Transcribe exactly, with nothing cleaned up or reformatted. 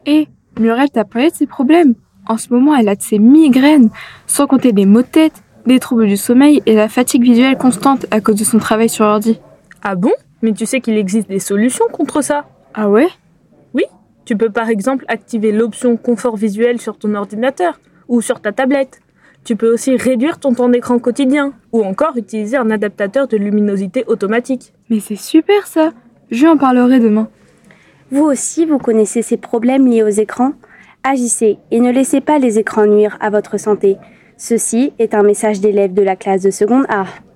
Et Muriel t'a parlé de ses problèmes. En ce moment, elle a de ses migraines, sans compter les maux de tête, des troubles du sommeil et la fatigue visuelle constante à cause de son travail sur ordi. Ah bon? Mais tu sais qu'il existe des solutions contre ça? Ah ouais? Oui, tu peux par exemple activer l'option confort visuel sur ton ordinateur ou sur ta tablette. Tu peux aussi réduire ton temps d'écran quotidien ou encore utiliser un adaptateur de luminosité automatique. Mais c'est super ça! Je lui en parlerai demain. Vous aussi, vous connaissez ces problèmes liés aux écrans? Agissez et ne laissez pas les écrans nuire à votre santé. Ceci est un message d'élèves de la classe de seconde A.